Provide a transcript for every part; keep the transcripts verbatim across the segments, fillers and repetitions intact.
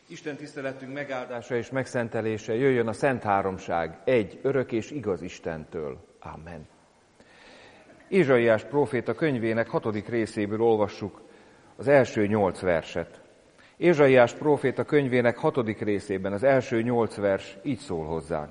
Isten tiszteletünk megáldása és megszentelése jöjjön a Szent Háromság, egy örök és igaz Istentől. Amen. Ézsaiás próféta könyvének hatodik részéből olvassuk az első nyolc verset. Ézsaiás próféta könyvének hatodik részében az első nyolc vers így szól hozzánk.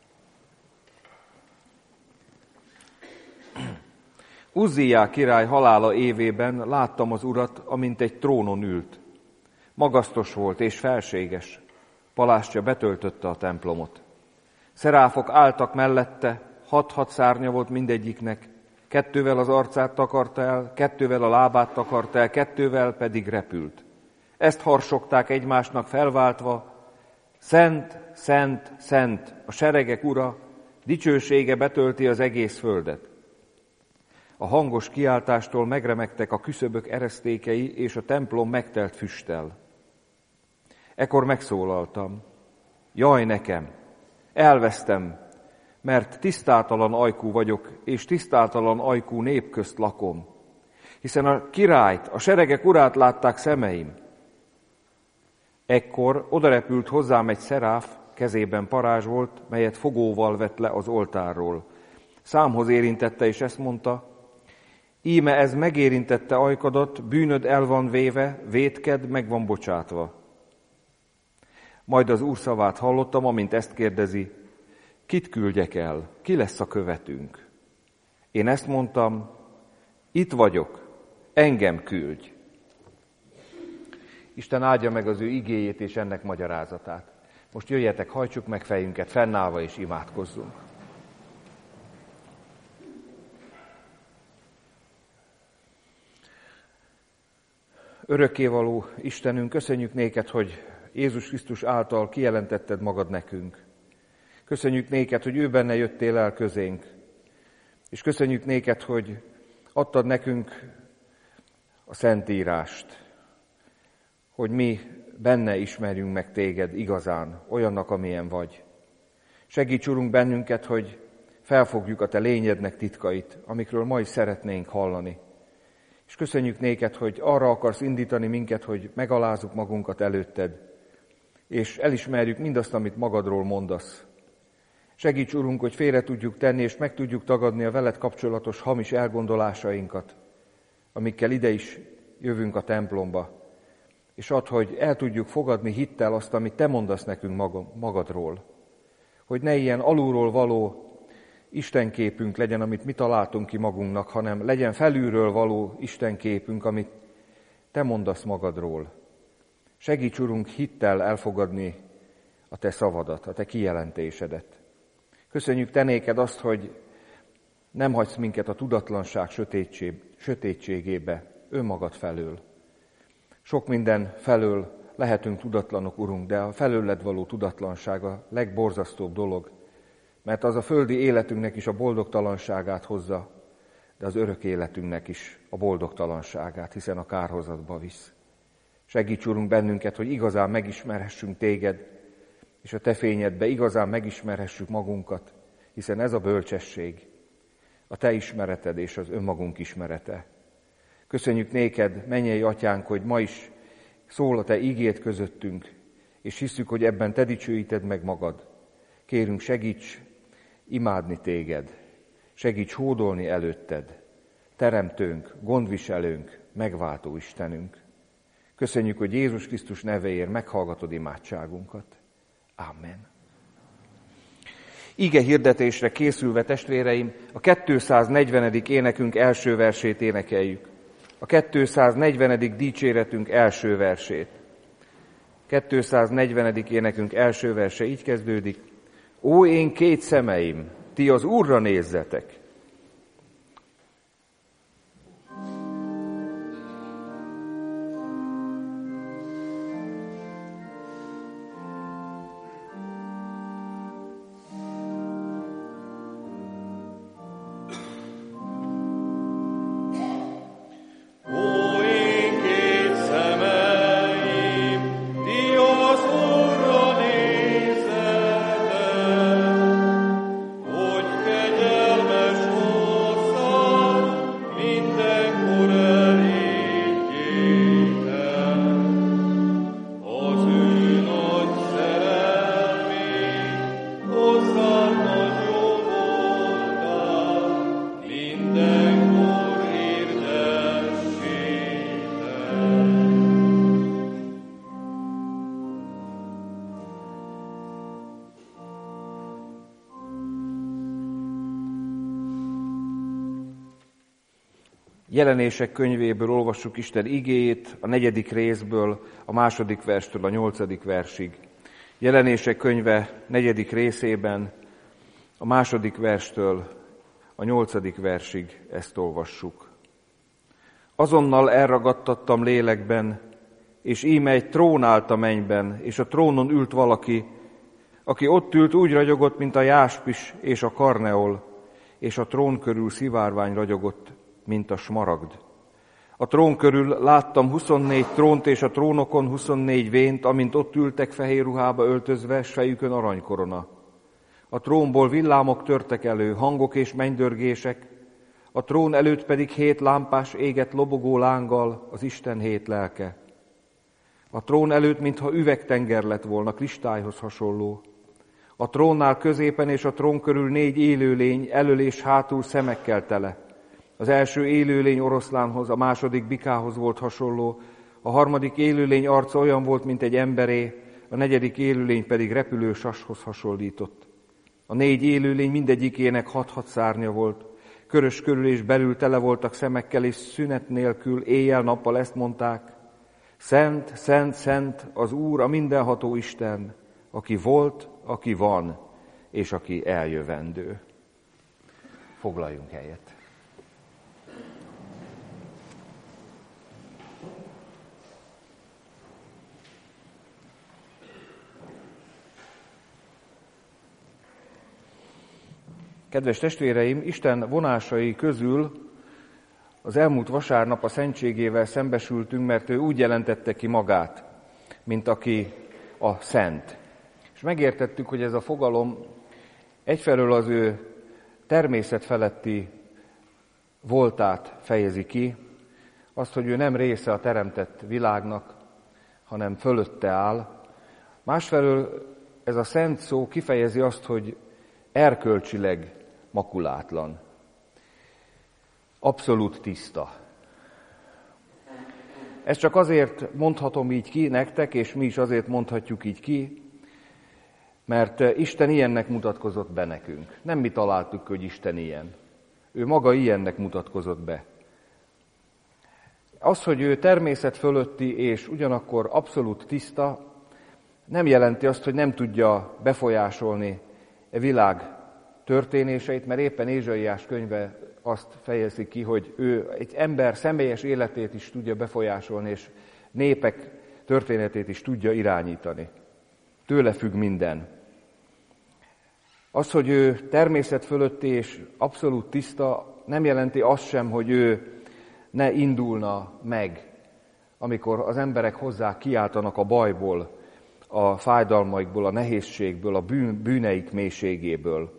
Uzziá király halála évében láttam az Urat, amint egy trónon ült. Magasztos volt és felséges, palástja betöltötte a templomot. Szeráfok álltak mellette, hat-hat szárnya volt mindegyiknek, kettővel az arcát takarta el, kettővel a lábát takarta el, kettővel pedig repült. Ezt harsogták egymásnak felváltva: Szent, szent, szent, a seregek ura, dicsősége betölti az egész földet. A hangos kiáltástól megremegtek a küszöbök eresztékei, és a templom megtelt füsttel. Ekkor megszólaltam: Jaj nekem, elvesztem, mert tisztátalan ajkú vagyok, és tisztátalan ajkú nép közt lakom, hiszen a királyt, a seregek urát látták szemeim. Ekkor odarepült hozzám egy szeráf, kezében parázs volt, melyet fogóval vett le az oltárról. Számhoz érintette, és ezt mondta: Íme ez megérintette ajkadat, bűnöd el van véve, vétked meg van bocsátva. Majd az Úr szavát hallottam, amint ezt kérdezi: Kit küldjek el? Ki lesz a követünk? Én ezt mondtam: Itt vagyok, engem küldj. Isten áldja meg az ő igéjét és ennek magyarázatát. Most jöjjetek, hajtsuk meg fejünket fennállva és imádkozzunk. Örökkévaló Istenünk, köszönjük néked, hogy Jézus Krisztus által kijelentetted magad nekünk. Köszönjük néked, hogy ő benne jöttél el közénk. És köszönjük néked, hogy adtad nekünk a Szentírást, hogy mi benne ismerjünk meg téged igazán, olyannak, amilyen vagy. Segíts, Urunk, bennünket, hogy felfogjuk a te lényednek titkait, amikről ma is szeretnénk hallani. És köszönjük néked, hogy arra akarsz indítani minket, hogy megalázzuk magunkat előtted, és elismerjük mindazt, amit magadról mondasz. Segíts, Urunk, hogy félre tudjuk tenni, és meg tudjuk tagadni a veled kapcsolatos hamis elgondolásainkat, amikkel ide is jövünk a templomba. És add, hogy el tudjuk fogadni hittel azt, amit te mondasz nekünk magadról. Hogy ne ilyen alulról való istenképünk legyen, amit mi találtunk ki magunknak, hanem legyen felülről való istenképünk, amit te mondasz magadról. Segíts, Urunk, hittel elfogadni a te szavadat, a te kijelentésedet. Köszönjük te néked azt, hogy nem hagysz minket a tudatlanság sötétségébe, önmagad felől. Sok minden felől lehetünk tudatlanok, Urunk, de a felőled való tudatlanság a legborzasztóbb dolog, mert az a földi életünknek is a boldogtalanságát hozza, de az örök életünknek is a boldogtalanságát, hiszen a kárhozatba visz. Segíts, Urunk, bennünket, hogy igazán megismerhessünk téged, és a te fényedbe igazán megismerhessük magunkat, hiszen ez a bölcsesség, a te ismereted és az önmagunk ismerete. Köszönjük néked, mennyei atyánk, hogy ma is szól a te ígéd közöttünk, és hiszük, hogy ebben te dicsőíted meg magad. Kérünk, segíts imádni téged, segíts hódolni előtted, teremtőnk, gondviselőnk, megváltó Istenünk. Köszönjük, hogy Jézus Krisztus nevéért meghallgatod imádságunkat. Amen. Ige hirdetésre készülve, testvéreim, a kétszáznegyvenedik énekünk első versét énekeljük. A kétszáznegyvenedik dicséretünk első versét. kétszáznegyvenedik énekünk első verse így kezdődik: Ó, én két szemeim, ti az Úrra nézzetek! Kegyelmes Jelenések könyvéből olvassuk Isten igéjét, a negyedik részből, a második verstől a nyolcadik versig. Jelenések könyve negyedik részében, a második verstől a nyolcadik versig ezt olvassuk. Azonnal elragadtattam lélekben, és íme egy trón állt a mennyben, és a trónon ült valaki, aki ott ült, úgy ragyogott, mint a jáspis és a karneol, és a trón körül szivárvány ragyogott, mint a smaragd. A trón körül láttam huszonnégy trónt, és a trónokon huszonnégy vént, amint ott ültek fehér ruhába öltözve, s fejükön aranykorona. A trónból villámok törtek elő, hangok és mennydörgések, a trón előtt pedig hét lámpás égett lobogó lánggal, az Isten hét lelke. A trón előtt, mintha üvegtenger lett volna, kristályhoz hasonló. A trónnál középen és a trón körül négy élőlény, elől és hátul szemekkel tele. Az első élőlény oroszlánhoz, a második bikához volt hasonló, a harmadik élőlény arca olyan volt, mint egy emberé, a negyedik élőlény pedig repülő sashoz hasonlított. A négy élőlény mindegyikének hat-hat szárnya volt, körös körül és belül tele voltak szemekkel, és szünet nélkül éjjel-nappal ezt mondták: Szent, szent, szent az Úr, a mindenható Isten, aki volt, aki van, és aki eljövendő. Foglaljunk helyet. Kedves testvéreim, Isten vonásai közül az elmúlt vasárnap a szentségével szembesültünk, mert ő úgy jelentette ki magát, mint aki a szent. És megértettük, hogy ez a fogalom egyfelől az ő természetfeletti voltát fejezi ki, azt, hogy ő nem része a teremtett világnak, hanem fölötte áll. Másfelől ez a szent szó kifejezi azt, hogy erkölcsileg makulátlan, abszolút tiszta. Ezt csak azért mondhatom így ki nektek, és mi is azért mondhatjuk így ki, mert Isten ilyennek mutatkozott be nekünk. Nem mi találtuk, hogy Isten ilyen. Ő maga ilyennek mutatkozott be. Az, hogy ő természet fölötti és ugyanakkor abszolút tiszta, nem jelenti azt, hogy nem tudja befolyásolni a világ történéseit, mert éppen Ézsaiás könyve azt fejezi ki, hogy ő egy ember személyes életét is tudja befolyásolni, és népek történetét is tudja irányítani. Tőle függ minden. Az, hogy ő természet fölötti és abszolút tiszta, nem jelenti azt sem, hogy ő ne indulna meg, amikor az emberek hozzá kiáltanak a bajból, a fájdalmaikból, a nehézségből, a bűn, bűneik mélységéből.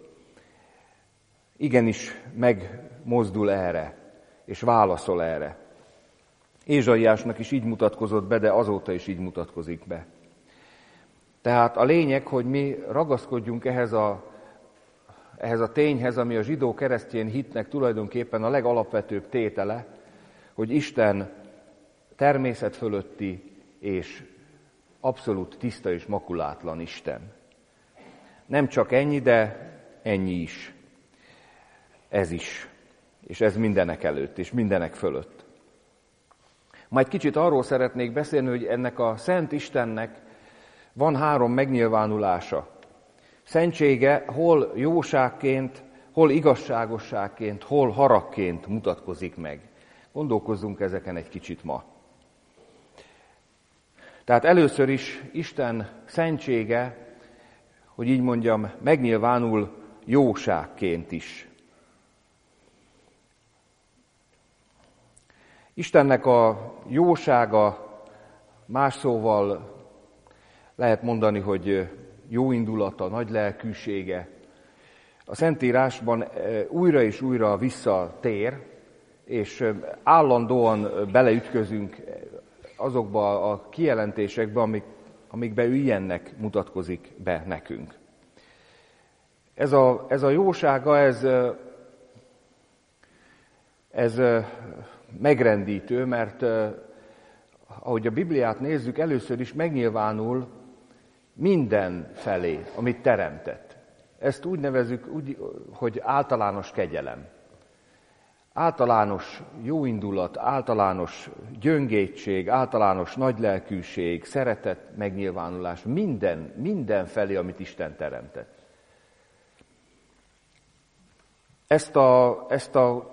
Igenis megmozdul erre, és válaszol erre. Ézsaiásnak is így mutatkozott be, de azóta is így mutatkozik be. Tehát a lényeg, hogy mi ragaszkodjunk ehhez a, ehhez a tényhez, ami a zsidó keresztény hitnek tulajdonképpen a legalapvetőbb tétele, hogy Isten természet fölötti és abszolút tiszta és makulátlan Isten. Nem csak ennyi, de ennyi is. Ez is. És ez mindenek előtt, és mindenek fölött. Majd kicsit arról szeretnék beszélni, hogy ennek a Szent Istennek van három megnyilvánulása. Szentsége hol jóságként, hol igazságosságként, hol haragként mutatkozik meg. Gondolkozzunk ezeken egy kicsit ma. Tehát először is Isten szentsége, hogy így mondjam, megnyilvánul jóságként is. Istennek a jósága, más szóval lehet mondani, hogy jó indulata, nagy lelkűsége. A Szentírásban újra és újra visszatér, és állandóan beleütközünk azokba a kijelentésekbe, amik, amikbe ő ilyennek mutatkozik be nekünk. Ez a, ez a jósága, ez, ez megrendítő, mert ahogy a Bibliát nézzük, először is megnyilvánul minden felé, amit teremtett. Ezt úgy nevezzük, úgy, hogy általános kegyelem. általános jóindulat, általános gyöngétség, általános nagylelkűség, szeretet, megnyilvánulás, minden, minden felé, amit Isten teremtett. Ezt a, ezt a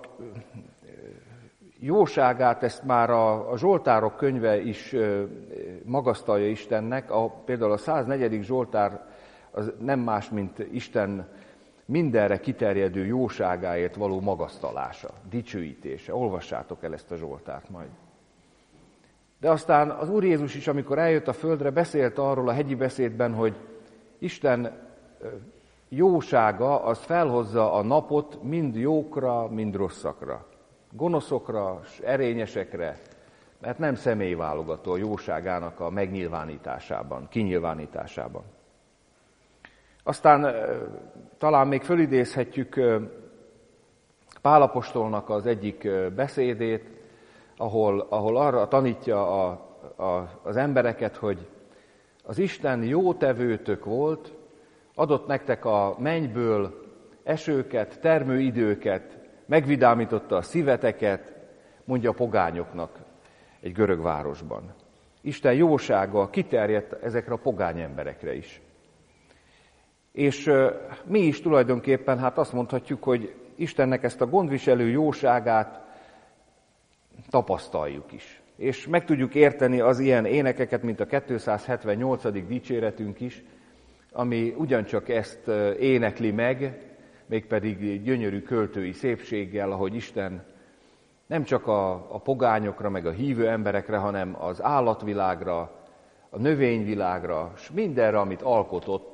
jóságát, ezt már a, a Zsoltárok könyve is magasztalja Istennek. A, például a száznegyedik Zsoltár az nem más, mint Isten mindenre kiterjedő jóságáért való magasztalása, dicsőítése. Olvassátok el ezt a Zsoltárt majd. De aztán az Úr Jézus is, amikor eljött a földre, beszélt arról a hegyi beszédben, hogy Isten jósága az felhozza a napot mind jókra, mind rosszakra. Gonoszokra, erényesekre, mert nem személyválogató a jóságának a megnyilvánításában, kinyilvánításában. Aztán talán még fölidézhetjük Pál apostolnak az egyik beszédét, ahol, ahol arra tanítja a, a, az embereket, hogy az Isten jótevőtök volt, adott nektek a mennyből esőket, termőidőket, megvidámította a szíveteket, mondja a pogányoknak egy görög városban. Isten jósága kiterjedt ezekre a pogány emberekre is. És mi is tulajdonképpen hát azt mondhatjuk, hogy Istennek ezt a gondviselő jóságát tapasztaljuk is. És meg tudjuk érteni az ilyen énekeket, mint a kétszázhetvennyolcadik dicséretünk is, ami ugyancsak ezt énekli meg, mégpedig gyönyörű költői szépséggel, ahogy Isten nem csak a, a pogányokra, meg a hívő emberekre, hanem az állatvilágra, a növényvilágra, és mindenre, amit alkotott,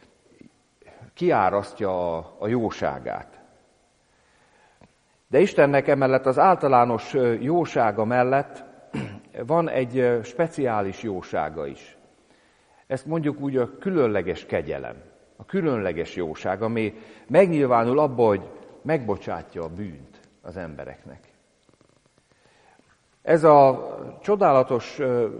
kiárasztja a, a jóságát. De Istennek emellett az általános jósága mellett van egy speciális jósága is. Ezt mondjuk úgy a különleges kegyelem, a különleges jóság, ami megnyilvánul abba, hogy megbocsátja a bűnt az embereknek. Ez a csodálatos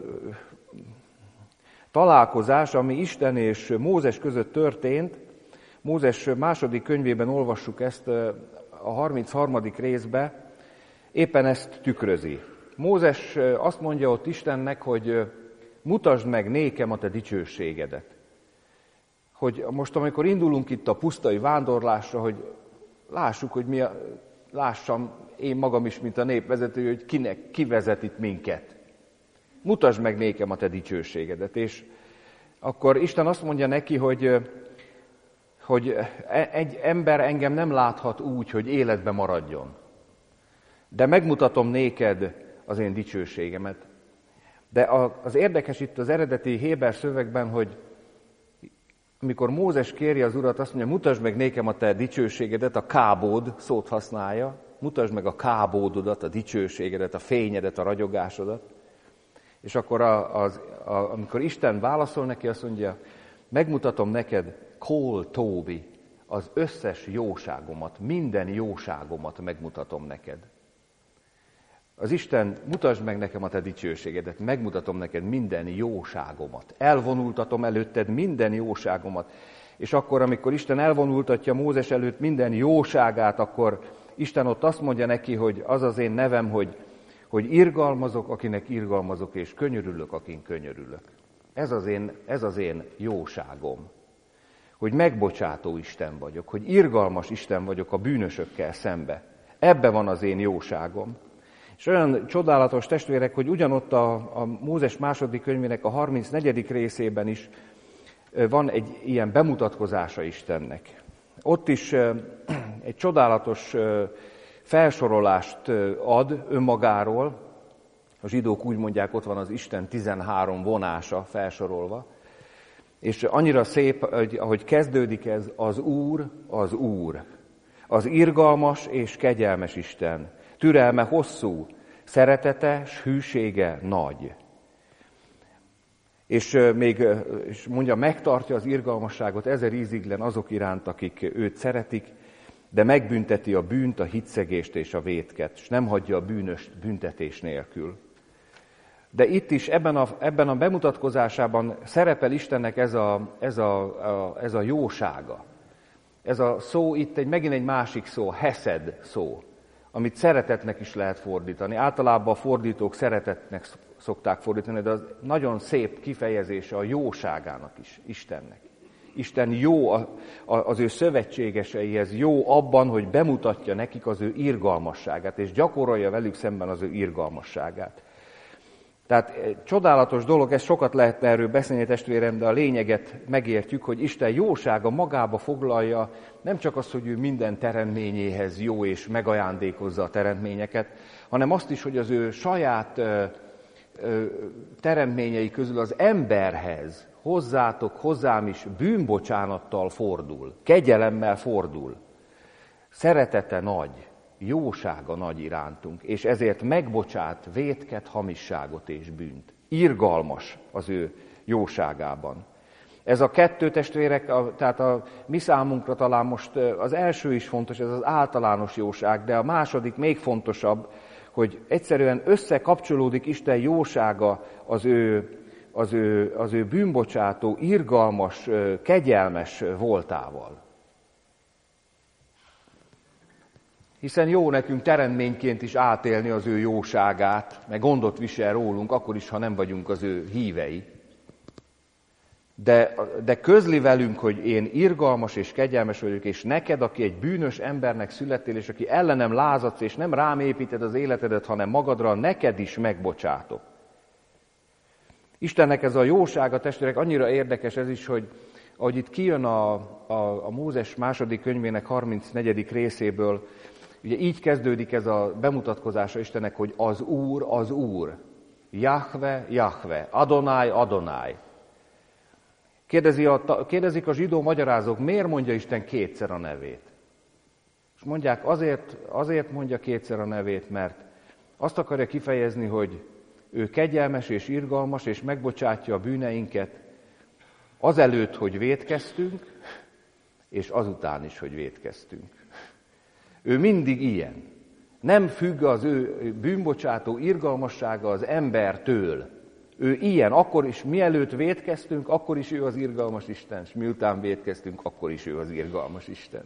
találkozás, ami Isten és Mózes között történt, Mózes második könyvében olvassuk ezt a harmincharmadik részbe, éppen ezt tükrözi. Mózes azt mondja ott Istennek, hogy mutasd meg nékem a te dicsőségedet. Hogy most, amikor indulunk itt a pusztai vándorlásra, hogy lássuk, hogy mi a, lássam én magam is, mint a népvezető, hogy kinek, ki vezet itt minket. Mutasd meg nékem a te dicsőségedet. És akkor Isten azt mondja neki, hogy, hogy egy ember engem nem láthat úgy, hogy életbe maradjon. De megmutatom néked az én dicsőségemet. De az érdekes itt az eredeti héber szövegben, hogy amikor Mózes kéri az Urat, azt mondja, mutasd meg nékem a te dicsőségedet, a kábód szót használja, mutasd meg a kábódodat, a dicsőségedet, a fényedet, a ragyogásodat. És akkor, a, az, a, amikor Isten válaszol neki, azt mondja, megmutatom neked, kol tóbi, az összes jóságomat, minden jóságomat megmutatom neked. Az Isten, mutasd meg nekem a te dicsőségedet, megmutatom neked minden jóságomat. Elvonultatom előtted minden jóságomat. És akkor, amikor Isten elvonultatja Mózes előtt minden jóságát, akkor Isten ott azt mondja neki, hogy az az én nevem, hogy, hogy irgalmazok, akinek irgalmazok, és könyörülök, akin könyörülök. Ez az én, ez az én jóságom. Hogy megbocsátó Isten vagyok, hogy irgalmas Isten vagyok a bűnösökkel szembe. Ebbe van az én jóságom. És olyan csodálatos testvérek, hogy ugyanott a, a Mózes második könyvének a harmincnegyedik részében is van egy ilyen bemutatkozása Istennek. Ott is egy csodálatos felsorolást ad önmagáról. A zsidók úgy mondják, ott van az Isten tizenhárom vonása felsorolva. És annyira szép, hogy ahogy kezdődik ez, az Úr, az Úr. Az irgalmas és kegyelmes Isten. Türelme hosszú, szeretete s hűsége nagy. És még és mondja, megtartja az irgalmasságot ezer íziglen azok iránt, akik őt szeretik, de megbünteti a bűnt, a hitszegést és a vétket, és nem hagyja a bűnöst büntetés nélkül. De itt is, ebben a, ebben a bemutatkozásában szerepel Istennek ez a, ez a, a, ez a jósága. Ez a szó itt egy, megint egy másik szó, heszed szó. amit szeretetnek is lehet fordítani. Általában a fordítók szeretetnek szokták fordítani, de az nagyon szép kifejezése a jóságának is, Istennek. Isten jó az ő szövetségeseihez, jó abban, hogy bemutatja nekik az ő irgalmasságát, és gyakorolja velük szemben az ő irgalmasságát. Tehát csodálatos dolog, ez sokat lehetne erről beszélni, testvérem, de a lényeget megértjük, hogy Isten jósága magába foglalja nem csak azt, hogy ő minden teremtményéhez jó és megajándékozza a teremtményeket, hanem azt is, hogy az ő saját ö, ö, teremtményei közül az emberhez, hozzátok, hozzám is bűnbocsánattal fordul, kegyelemmel fordul. Szeretete nagy, jósága nagy irántunk, és ezért megbocsát vétket, hamisságot és bűnt. Irgalmas az ő jóságában. Ez a kettő, testvérek, a, tehát a mi számunkra talán most az első is fontos, ez az általános jóság, de a második még fontosabb, hogy egyszerűen összekapcsolódik Isten jósága az ő, az ő, az ő bűnbocsátó, irgalmas, kegyelmes voltával. Hiszen jó nekünk teremtményként is átélni az ő jóságát, meg gondot visel rólunk, akkor is, ha nem vagyunk az ő hívei. De, de közli velünk, hogy én irgalmas és kegyelmes vagyok, és neked, aki egy bűnös embernek születtél, és aki ellenem lázadsz, és nem rám építed az életedet, hanem magadra, neked is megbocsátok. Istennek ez a jósága, testvérek, annyira érdekes ez is, hogy ahogy itt kijön a, a, a Mózes második könyvének harmincnegyedik részéből, ugye így kezdődik ez a bemutatkozása Istennek, hogy az Úr, az Úr, Jahve, Jahve, Adonai, Adonai. Kérdezi a, kérdezik a zsidó magyarázók, miért mondja Isten kétszer a nevét? És mondják, azért, azért mondja kétszer a nevét, mert azt akarja kifejezni, hogy ő kegyelmes és irgalmas, és megbocsátja a bűneinket azelőtt, hogy vétkeztünk, és azután is, hogy vétkeztünk. Ő mindig ilyen. Nem függ az ő bűnbocsátó irgalmassága az embertől. Ő ilyen, akkor is mielőtt vétkeztünk, akkor is ő az irgalmas Isten, és miután vétkeztünk, akkor is ő az irgalmas Isten.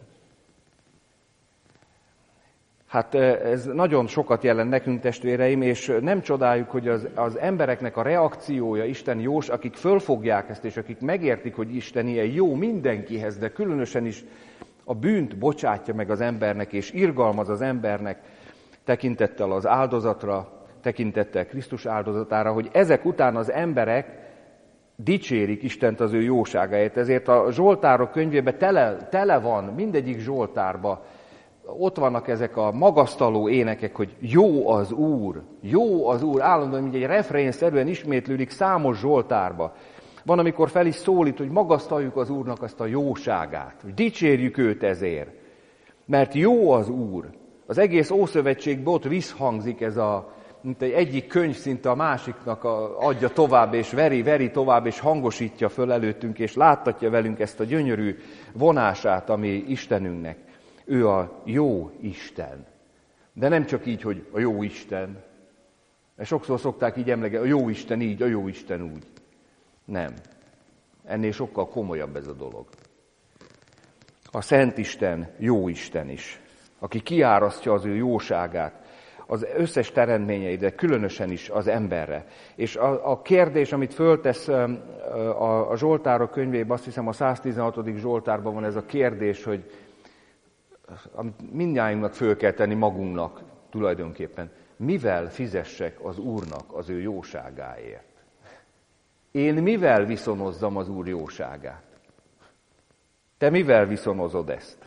Hát ez nagyon sokat jelent nekünk, testvéreim, és nem csodáljuk, hogy az, az embereknek a reakciója, Isten jós, akik fölfogják ezt, és akik megértik, hogy Isten ilyen jó mindenkihez, de különösen is a bűnt bocsátja meg az embernek, és irgalmaz az embernek tekintettel az áldozatra, tekintettel Krisztus áldozatára, hogy ezek után az emberek dicsérik Istent az ő jóságáért. Ezért a Zsoltárok könyvében tele, tele van, mindegyik Zsoltárban, ott vannak ezek a magasztaló énekek, hogy jó az Úr, jó az Úr, állandóan, mint egy refrénszerűen ismétlődik számos Zsoltárba. Van, amikor fel is szólít, hogy magasztaljuk az Úrnak azt a jóságát, hogy dicsérjük őt ezért, mert jó az Úr. Az egész Ószövetségben ott visszhangzik ez a, mint egy egyik könyv szinte a másiknak adja tovább, és veri, veri tovább, és hangosítja föl előttünk, és láttatja velünk ezt a gyönyörű vonását, ami Istenünknek. Ő a jó Isten. De nem csak így, hogy a jó Isten. Mert sokszor szokták így emlegetni, a jó Isten így, a jó Isten úgy. Nem. Ennél sokkal komolyabb ez a dolog. A Szent Isten jó Isten is, aki kiárasztja az ő jóságát az összes teremtményei, de különösen is az emberre. És a, a kérdés, amit föltesz a, a, a Zsoltárok könyvében, azt hiszem a száztizenhatodik Zsoltárban van ez a kérdés, hogy amit mindnyájunknak föl kell tenni magunknak tulajdonképpen. Mivel fizessek az Úrnak az ő jóságáért? Én mivel viszonozzam az Úr jóságát? Te mivel viszonozod ezt?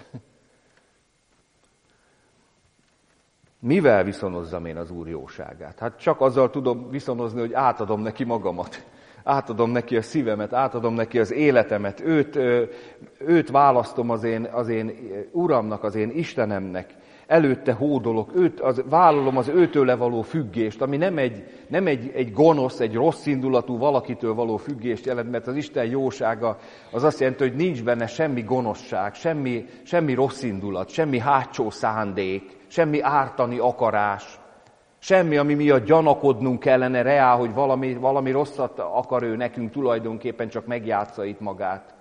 Mivel viszonozzam én az Úr jóságát? Hát csak azzal tudom viszonozni, hogy átadom neki magamat. Átadom neki a szívemet, átadom neki az életemet. Őt, őt választom az én, az én Uramnak, az én Istenemnek. Előtte hódolok, őt, az, vállalom az őtőle való függést, ami nem, egy, nem egy, egy gonosz, egy rossz indulatú valakitől való függést jelent, mert az Isten jósága az azt jelenti, hogy nincs benne semmi gonoszság, semmi, semmi rossz indulat, semmi hátsó szándék, semmi ártani akarás, semmi, ami miatt gyanakodnunk kellene reá, hogy valami, valami rosszat akar ő nekünk, tulajdonképpen csak megjátsza itt magát.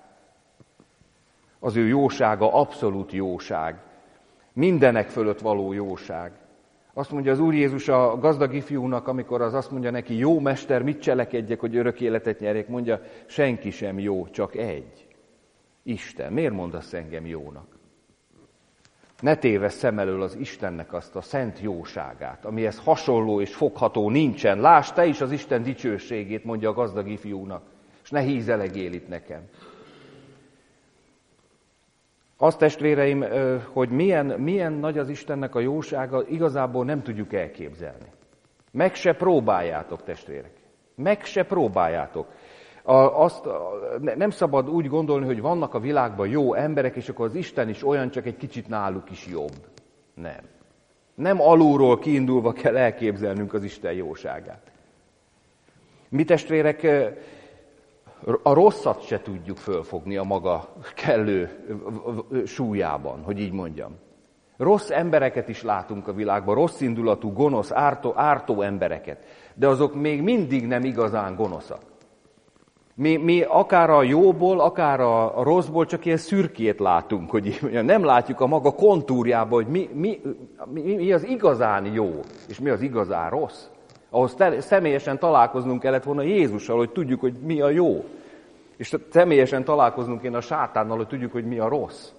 Az ő jósága abszolút jóság. Mindenek fölött való jóság. Azt mondja az Úr Jézus a gazdag ifjúnak, amikor az azt mondja neki, jó mester, mit cselekedjek, hogy örök életet nyerjek? Mondja, senki sem jó, csak egy. Isten. Miért mondasz engem jónak? Ne tévessz szem elől az Istennek azt a szent jóságát, amihez hasonló és fogható nincsen. Lásd te is az Isten dicsőségét, mondja a gazdag ifjúnak, és ne hízelegél itt nekem. Azt, testvéreim, hogy milyen, milyen nagy az Istennek a jósága, igazából nem tudjuk elképzelni. Meg se próbáljátok, testvérek. Meg se próbáljátok. A, azt, nem szabad úgy gondolni, hogy vannak a világban jó emberek, és akkor az Isten is olyan, csak egy kicsit náluk is jobb. Nem. Nem alulról kiindulva kell elképzelnünk az Isten jóságát. Mi, testvérek, a rosszat se tudjuk fölfogni a maga kellő súlyában, hogy így mondjam. Rossz embereket is látunk a világban, rossz indulatú, gonosz, ártó, ártó embereket, de azok még mindig nem igazán gonoszak. Mi, mi akár a jóból, akár a rosszból csak ilyen szürkét látunk, hogy így mondjam, nem látjuk a maga kontúrjában, hogy mi, mi, mi, mi az igazán jó, és mi az igazán rossz. Ahhoz te, személyesen találkoznunk kellett volna Jézussal, hogy tudjuk, hogy mi a jó. És személyesen találkoznunk kéne a sátánnal, hogy tudjuk, hogy mi a rossz.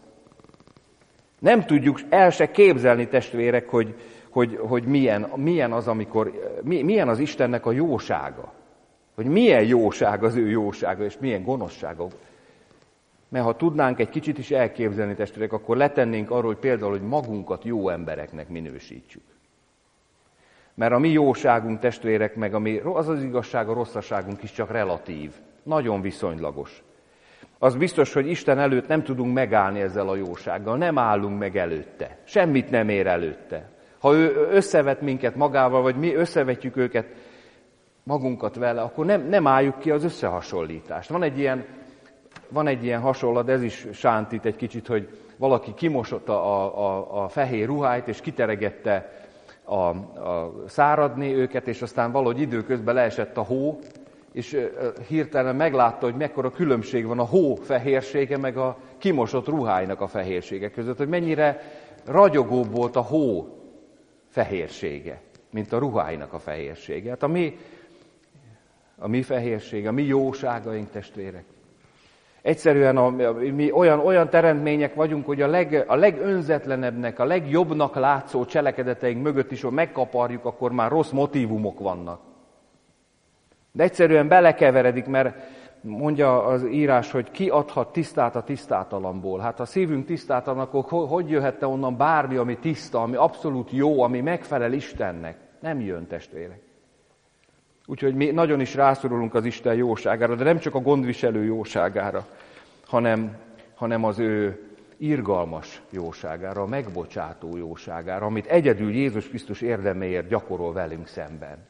Nem tudjuk el se képzelni, testvérek, hogy, hogy, hogy milyen, milyen az, amikor, milyen az Istennek a jósága. Hogy milyen jóság az ő jósága, és milyen gonoszsága. Mert ha tudnánk egy kicsit is elképzelni, testvérek, akkor letennénk arról, hogy például, hogy magunkat jó embereknek minősítsük. Mert a mi jóságunk, testvérek, meg ami, az az igazság, a rosszaságunk is csak relatív. Nagyon viszonylagos. Az biztos, hogy Isten előtt nem tudunk megállni ezzel a jósággal. Nem állunk meg előtte. Semmit nem ér előtte. Ha ő összevet minket magával, vagy mi összevetjük őket, magunkat vele, akkor nem, nem álljuk ki az összehasonlítást. Van egy ilyen, van egy ilyen hasonlat, ez is sántít egy kicsit, hogy valaki kimosotta a, a, a fehér ruháit, és kiteregette a, a száradni őket, és aztán valahogy időközben leesett a hó, és hirtelen meglátta, hogy mekkora különbség van a hó fehérsége, meg a kimosott ruháinak a fehérsége között, hogy mennyire ragyogóbb volt a hó fehérsége, mint a ruháinak a fehérsége. Hát a mi, a mi fehérsége, a mi jóságaink, testvérek. Egyszerűen a, mi olyan, olyan teremtmények vagyunk, hogy a, leg, a legönzetlenebbnek, a legjobbnak látszó cselekedeteink mögött is, ha megkaparjuk, akkor már rossz motívumok vannak. De egyszerűen belekeveredik, mert mondja az írás, hogy ki adhat tisztát a tisztátalanból. Hát ha szívünk tisztátalan, akkor hogy jöhetne onnan bármi, ami tiszta, ami abszolút jó, ami megfelel Istennek? Nem jön, testvérek. Úgyhogy mi nagyon is rászorulunk az Isten jóságára, de nem csak a gondviselő jóságára, hanem, hanem az ő irgalmas jóságára, a megbocsátó jóságára, amit egyedül Jézus Krisztus érdeméért gyakorol velünk szemben.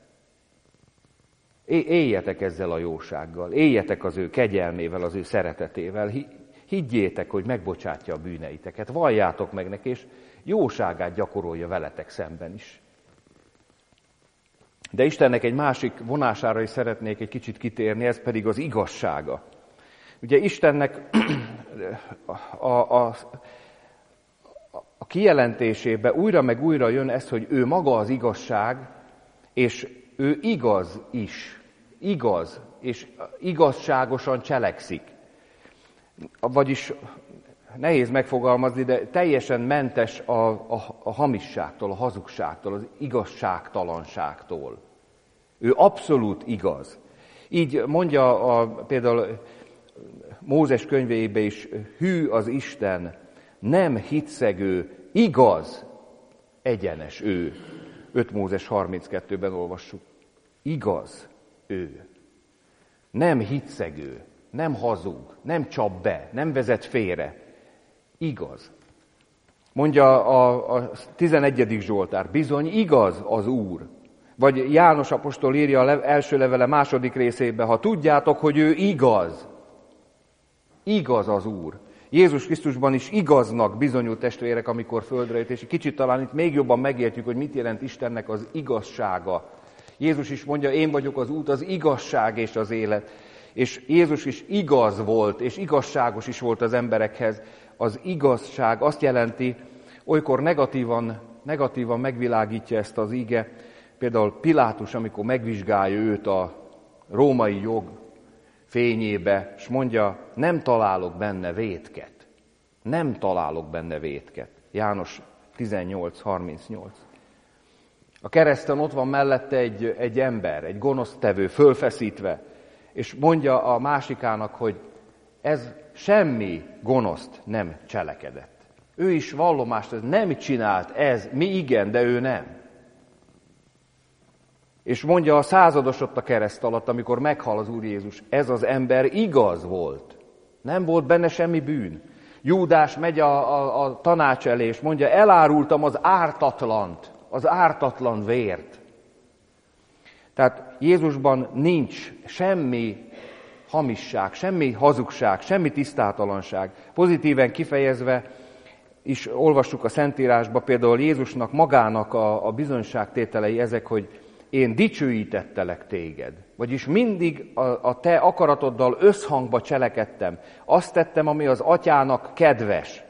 Éljetek ezzel a jósággal, éljetek az ő kegyelmével, az ő szeretetével, higgyétek, hogy megbocsátja a bűneiteket, valljátok meg neki, és jóságát gyakorolja veletek szemben is. De Istennek egy másik vonására is szeretnék egy kicsit kitérni, ez pedig az igazsága. Ugye Istennek a, a, a kijelentésébe újra meg újra jön ez, hogy ő maga az igazság, és ő igaz is. Igaz, és igazságosan cselekszik. Vagyis nehéz megfogalmazni, de teljesen mentes a, a, a hamisságtól, a hazugságtól, az igazságtalanságtól. Ő abszolút igaz. Így mondja a, például Mózes könyvébe is, hű az Isten, nem hitszegő, igaz, egyenes ő. öt Mózes harminckettőben olvassuk. Igaz ő. Nem hitszegő, nem hazug, nem csap be, nem vezet félre. Igaz. Mondja a, a tizenegyedik Zsoltár, bizony igaz az Úr. Vagy János apostol írja a első levele második részében, ha tudjátok, hogy ő igaz. Igaz az Úr. Jézus Krisztusban is igaznak bizonyult, testvérek, amikor földre jött, és kicsit talán itt még jobban megértjük, hogy mit jelent Istennek az igazsága. Jézus is mondja, én vagyok az út, az igazság és az élet. És Jézus is igaz volt, és igazságos is volt az emberekhez. Az igazság azt jelenti, olykor negatívan negatívan megvilágítja ezt az ige. Például Pilátus, amikor megvizsgálja őt a római jog fényébe, és mondja, nem találok benne vétket. Nem találok benne vétket. János tizennyolc harmincnyolc. A kereszten ott van mellette egy, egy ember, egy gonosztevő, fölfeszítve, és mondja a másikának, hogy ez semmi gonoszt nem cselekedett. Ő is vallomást, ez nem csinált, ez, mi igen, de ő nem. És mondja a százados ott a kereszt alatt, amikor meghal az Úr Jézus, ez az ember igaz volt. Nem volt benne semmi bűn. Júdás megy a, a, a tanács elé, és mondja, elárultam az ártatlant, az ártatlan vért. Tehát Jézusban nincs semmi hamisság, semmi hazugság, semmi tisztátalanság. Pozitíven kifejezve is olvassuk a Szentírásba, például Jézusnak magának a, a bizonyságtételei ezek, hogy én dicsőítettelek téged. Vagyis mindig a, a te akaratoddal összhangba cselekedtem. Azt tettem, ami az atyának kedves.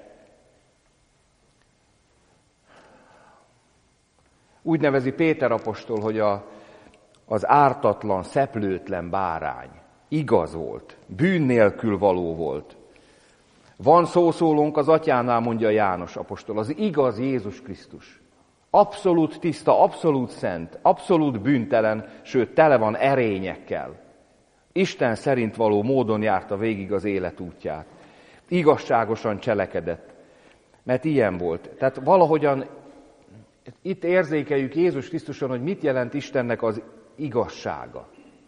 Úgy nevezi Péter apostol, hogy a, az ártatlan, szeplőtlen bárány. Igaz volt, bűn nélkül való volt. Van szószólónk az atyánál, mondja János apostol, az igaz Jézus Krisztus. Abszolút tiszta, abszolút szent, abszolút bűntelen, sőt tele van erényekkel. Isten szerint való módon járta végig az élet útját. Igazságosan cselekedett, mert ilyen volt. Tehát valahogyan itt érzékeljük Jézus Krisztuson, hogy mit jelent Istennek az igazsága.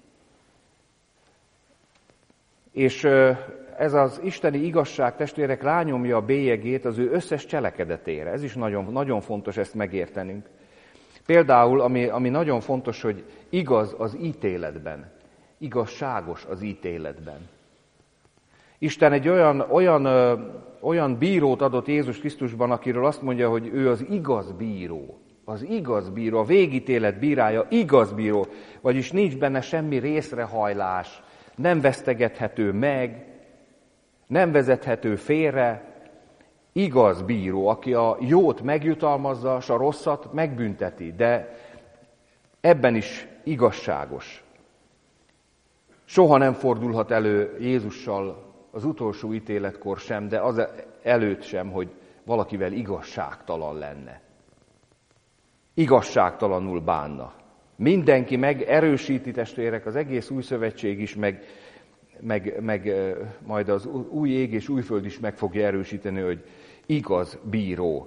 És ez az isteni igazság, testvérek, rányomja a bélyegét az ő összes cselekedetére. Ez is nagyon, nagyon fontos ezt megértenünk. Például, ami, ami nagyon fontos, hogy igaz az ítéletben, igazságos az ítéletben. Isten egy olyan, olyan, ö, olyan bírót adott Jézus Krisztusban, akiről azt mondja, hogy ő az igaz bíró. Az igaz bíró, a végítélet bírája, igaz bíró, vagyis nincs benne semmi részrehajlás, nem vesztegethető meg, nem vezethető félre, igaz bíró, aki a jót megjutalmazza, és a rosszat megbünteti, de ebben is igazságos. Soha nem fordulhat elő Jézussal az utolsó ítéletkor sem, de az előtt sem, hogy valakivel igazságtalan lenne. Igazságtalanul bánna. Mindenki megerősíti, testvérek, az egész új szövetség is, meg, meg, meg majd az új ég és új föld is meg fogja erősíteni, hogy igaz bíró.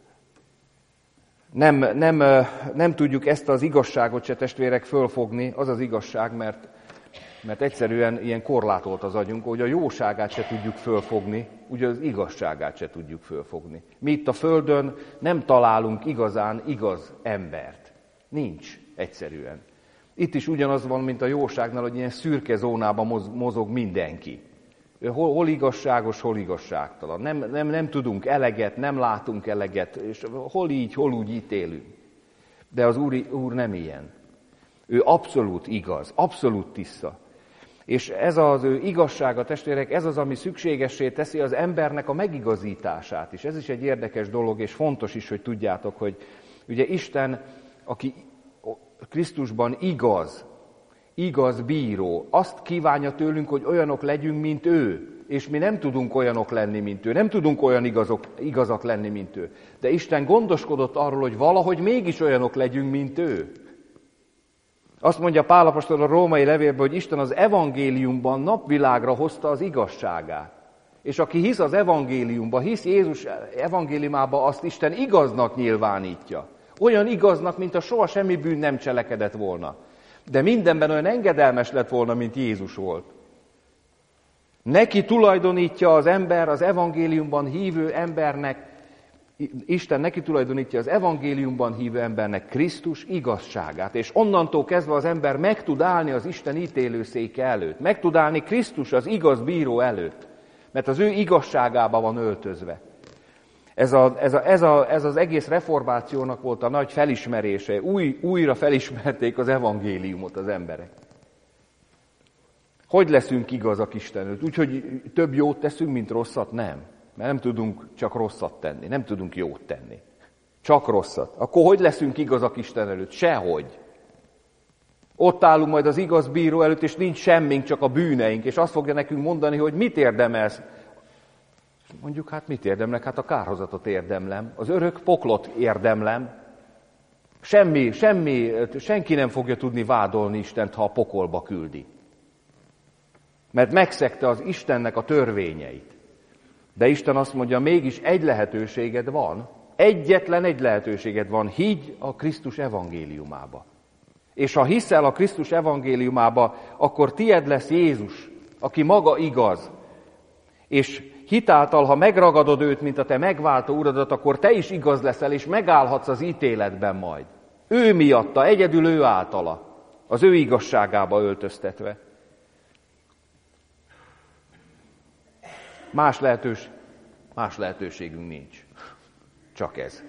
Nem, nem, nem tudjuk ezt az igazságot se, testvérek, fölfogni, az az igazság, mert, mert egyszerűen ilyen korlátolt az agyunk, hogy a jóságát se tudjuk fölfogni, ugye az igazságát se tudjuk fölfogni. Mi itt a Földön nem találunk igazán igaz embert. Nincs egyszerűen. Itt is ugyanaz van, mint a jóságnál, hogy ilyen szürke zónában mozog mindenki. Hol, hol igazságos, hol igazságtalan. Nem, nem, nem tudunk eleget, nem látunk eleget, és hol így, hol úgy ítélünk. De az Úr, Úr nem ilyen. Ő abszolút igaz, abszolút tiszta. És ez az ő igazsága, testvérek, ez az, ami szükségessé teszi az embernek a megigazítását is. Ez is egy érdekes dolog, és fontos is, hogy tudjátok, hogy ugye Isten, aki Krisztusban igaz, igaz bíró, azt kívánja tőlünk, hogy olyanok legyünk, mint ő. És mi nem tudunk olyanok lenni, mint ő. Nem tudunk olyan igazok, igazak lenni, mint ő. De Isten gondoskodott arról, hogy valahogy mégis olyanok legyünk, mint ő. Azt mondja Pál apostol a római levélben, hogy Isten az evangéliumban napvilágra hozta az igazságát. És aki hisz az evangéliumba, hisz Jézus evangéliumába, azt Isten igaznak nyilvánítja. Olyan igaznak, mint a soha semmi bűn nem cselekedett volna. De mindenben olyan engedelmes lett volna, mint Jézus volt. Neki tulajdonítja az ember, az evangéliumban hívő embernek, Isten neki tulajdonítja az evangéliumban hívő embernek Krisztus igazságát. És onnantól kezdve az ember meg tud állni az Isten ítélőszéke előtt. Meg tud állni Krisztus az igaz bíró előtt. Mert az ő igazságába van öltözve. Ez, a, ez, a, ez, a, ez az egész reformációnak volt a nagy felismerése. Új, újra felismerték az evangéliumot az emberek. Hogy leszünk igazak Isten előtt? Úgyhogy több jót teszünk, mint rosszat? Nem. Mert nem tudunk csak rosszat tenni, nem tudunk jót tenni. Csak rosszat. Akkor hogy leszünk igazak Isten előtt? Sehogy. Ott állunk majd az igaz bíró előtt, és nincs semmink, csak a bűneink, és azt fogja nekünk mondani, hogy mit érdemelsz. Mondjuk, hát mit érdemlek? Hát a kárhozatot érdemlem, az örök poklot érdemlem. Semmi, semmi, senki nem fogja tudni vádolni Istent, ha a pokolba küldi. Mert megszegte az Istennek a törvényeit. De Isten azt mondja, mégis egy lehetőséged van, egyetlen egy lehetőséged van, higgy a Krisztus evangéliumába. És ha hiszel a Krisztus evangéliumába, akkor tied lesz Jézus, aki maga igaz. És hitáltal, ha megragadod őt, mint a te megváltó uradat, akkor te is igaz leszel, és megállhatsz az ítéletben majd. Ő miatta, egyedül ő általa, az ő igazságába öltöztetve. Más, lehetős, más lehetőségünk nincs. Csak ez.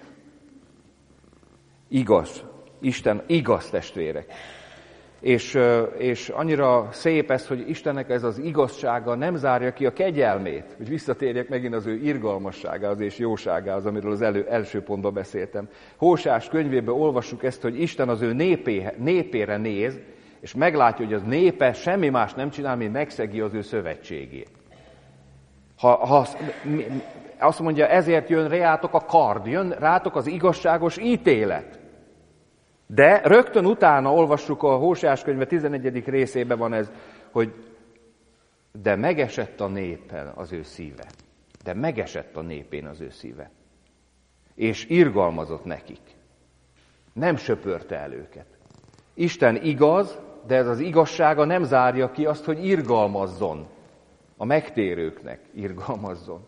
Igaz. Isten igaz, testvérek. És, és annyira szép ez, hogy Istennek ez az igazsága nem zárja ki a kegyelmét, hogy visszatérjek megint az ő irgalmasságához és jóságához, amiről az elő, első pontban beszéltem. Hóseás könyvében olvassuk ezt, hogy Isten az ő népé, népére néz, és meglátja, hogy az népe semmi más nem csinál, mint megszegi az ő szövetségét. Ha, ha azt mondja, ezért jön rátok a kard, jön rátok az igazságos ítélet. De rögtön utána olvassuk a Hóseás könyve tizenegyedik részében van ez, hogy de megesett a népen az ő szíve. De megesett a népén az ő szíve. És irgalmazott nekik. Nem söpörte el őket. Isten igaz, de ez az igazsága nem zárja ki azt, hogy irgalmazzon. A megtérőknek irgalmazzon.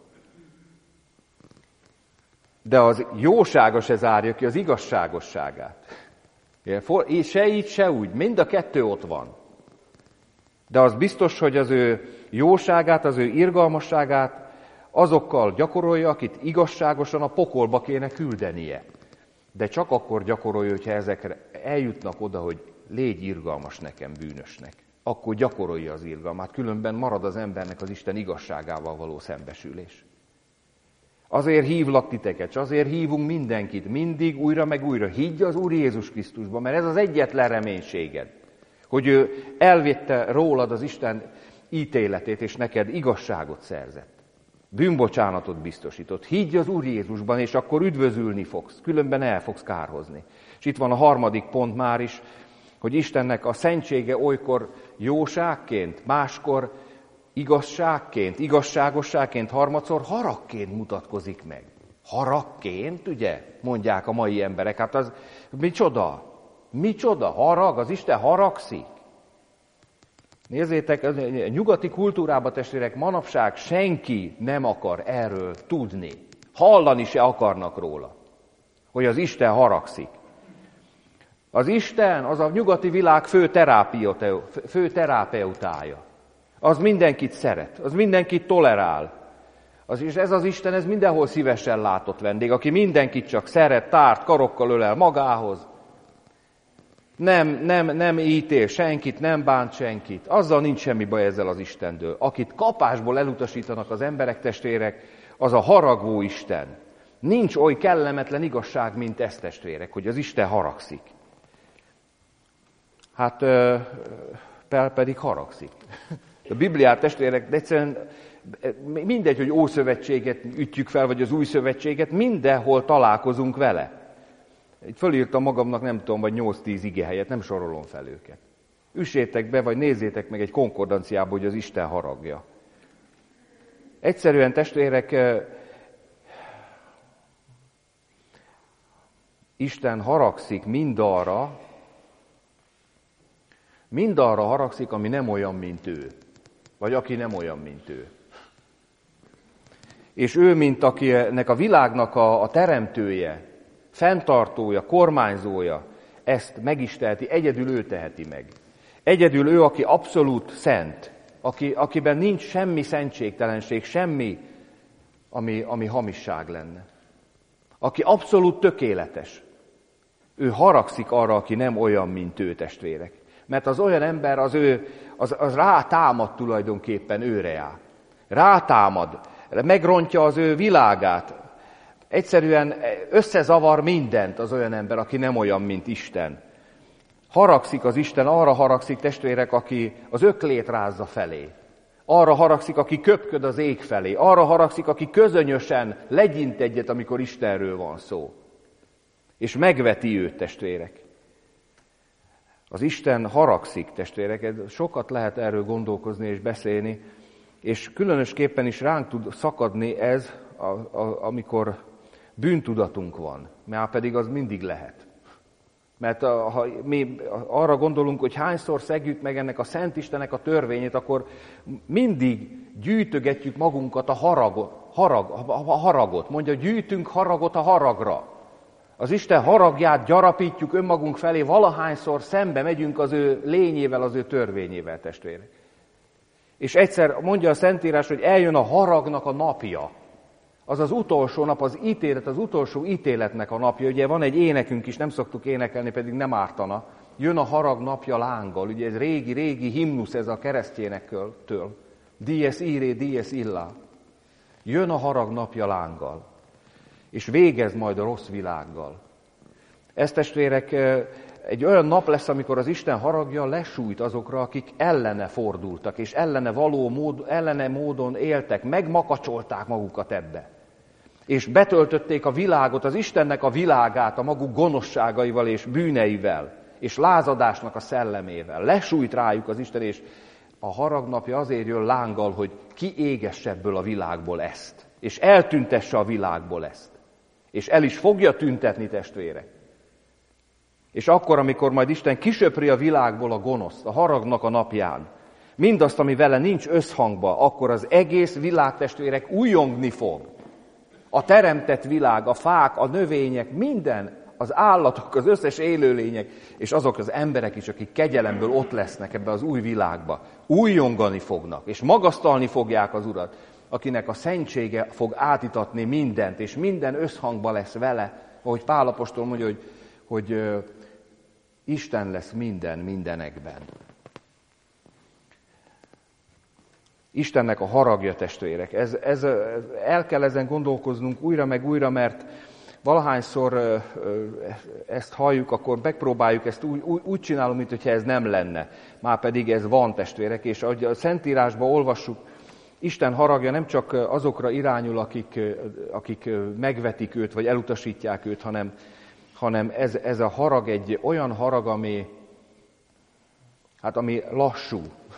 De az jósága se zárja ki az igazságosságát. Se így, se úgy. Mind a kettő ott van. De az biztos, hogy az ő jóságát, az ő irgalmasságát azokkal gyakorolja, akit igazságosan a pokolba kéne küldenie. De csak akkor gyakorolja, hogyha ezekre eljutnak oda, hogy légy irgalmas nekem, bűnösnek. Akkor gyakorolja az irgalmát, különben marad az embernek az Isten igazságával való szembesülés. Azért hívlak titeket, és azért hívunk mindenkit, mindig újra meg újra. Higgy az Úr Jézus Krisztusba, mert ez az egyetlen reménységed, hogy ő elvitte rólad az Isten ítéletét, és neked igazságot szerzett. Bűnbocsánatot biztosított. Higgy az Úr Jézusban, és akkor üdvözülni fogsz, különben el fogsz kárhozni. És itt van a harmadik pont már is, hogy Istennek a szentsége olykor jóságként, máskor igazságként, igazságosságként, harmadszor haragként mutatkozik meg. Haragként, ugye, mondják a mai emberek, hát az micsoda? Micsoda? Harag? Az Isten haragszik? Nézzétek, a nyugati kultúrában, testvérek, manapság senki nem akar erről tudni. Hallani se akarnak róla, hogy az Isten haragszik. Az Isten az a nyugati világ fő, fő terapeutája. Az mindenkit szeret, az mindenkit tolerál. Az, és ez az Isten, ez mindenhol szívesen látott vendég, aki mindenkit csak szeret, tárt, karokkal ölel magához. Nem, nem, nem ítél senkit, nem bánt senkit. Azzal nincs semmi baj ezzel az Istendől. Akit kapásból elutasítanak az emberek, testvérek, az a haragvó Isten. Nincs oly kellemetlen igazság, mint ez, testvérek, hogy az Isten haragszik. Hát Pál pedig haragszik. A Bibliát, testvérek, de egyszerűen mindegy, hogy Ószövetséget ütjük fel, vagy az Új Szövetséget, mindenhol találkozunk vele. Itt fölírtam magamnak, nem tudom, vagy nyolc-tíz igehelyet, nem sorolom fel őket. Üssétek be, vagy nézzétek meg egy konkordanciába, hogy az Isten haragja. Egyszerűen, testvérek, Isten haragszik mindarra, mindarra haragszik, ami nem olyan, mint ő. Vagy aki nem olyan, mint ő. És ő, mint akinek a világnak a, a teremtője, fenntartója, kormányzója, ezt meg is teheti, egyedül ő teheti meg. Egyedül ő, aki abszolút szent, aki, akiben nincs semmi szentségtelenség, semmi, ami, ami hamisság lenne. Aki abszolút tökéletes. Ő haragszik arra, aki nem olyan, mint ő, testvérek. Mert az olyan ember, az, ő, az, az rátámad tulajdonképpen őre áll. Rátámad, megrontja az ő világát. Egyszerűen összezavar mindent az olyan ember, aki nem olyan, mint Isten. Haragszik az Isten, arra haragszik, testvérek, aki az öklét rázza felé. Arra haragszik, aki köpköd az ég felé. Arra haragszik, aki közönösen legyint egyet, amikor Istenről van szó. És megveti őt, testvérek. Az Isten haragszik, testvérek. Sokat lehet erről gondolkozni és beszélni, és különösképpen is ránk tud szakadni ez, a, a, amikor bűntudatunk van. Már pedig az mindig lehet. Mert ha mi arra gondolunk, hogy hányszor szegjük meg ennek a Szent Istennek a törvényét, akkor mindig gyűjtögetjük magunkat a haragot. Harag, a haragot. Mondja, gyűjtünk haragot a haragra. Az Isten haragját gyarapítjuk önmagunk felé, valahányszor szembe megyünk az ő lényével, az ő törvényével, testvérek. És egyszer mondja a Szentírás, hogy eljön a haragnak a napja. Az az utolsó nap, az ítélet, az utolsó ítéletnek a napja. Ugye van egy énekünk is, nem szoktuk énekelni, pedig nem ártana. Jön a harag napja lánggal. Ugye ez régi-régi himnusz ez a keresztjénektől. Dies irae, dies illa. Jön a harag napja lánggal. És végez majd a rossz világgal. Ez, testvérek, egy olyan nap lesz, amikor az Isten haragja lesújt azokra, akik ellene fordultak, és ellene való mód, ellene módon éltek, megmakacsolták magukat ebbe. És betöltötték a világot, az Istennek a világát a maguk gonoszságaival és bűneivel, és lázadásnak a szellemével. Lesújt rájuk az Isten, és a haragnapja azért jön lánggal, hogy kiégesse ebből a világból ezt, és eltüntesse a világból ezt. És el is fogja tüntetni, testvérek. És akkor, amikor majd Isten kisöpri a világból a gonoszt, a haragnak a napján, mindazt, ami vele nincs összhangba, akkor az egész világ, testvérek, újjongni fog. A teremtett világ, a fák, a növények, minden, az állatok, az összes élőlények, és azok az emberek is, akik kegyelemből ott lesznek ebbe az új világba, újjongani fognak, és magasztalni fogják az Urat, akinek a szentsége fog átitatni mindent, és minden összhangba lesz vele, ahogy Pál apostol mondja, hogy, hogy ö, Isten lesz minden mindenekben. Istennek a haragja, testvérek. Ez, ez, el kell ezen gondolkoznunk újra meg újra, mert valahányszor ö, ö, ezt halljuk, akkor megpróbáljuk ezt úgy, úgy, úgy csinálunk, mintha ez nem lenne. Már pedig ez van, testvérek, és ahogy a Szentírásban olvassuk, Isten haragja nem csak azokra irányul, akik, akik megvetik őt, vagy elutasítják őt, hanem, hanem ez, ez a harag egy olyan harag, ami, hát ami lassú.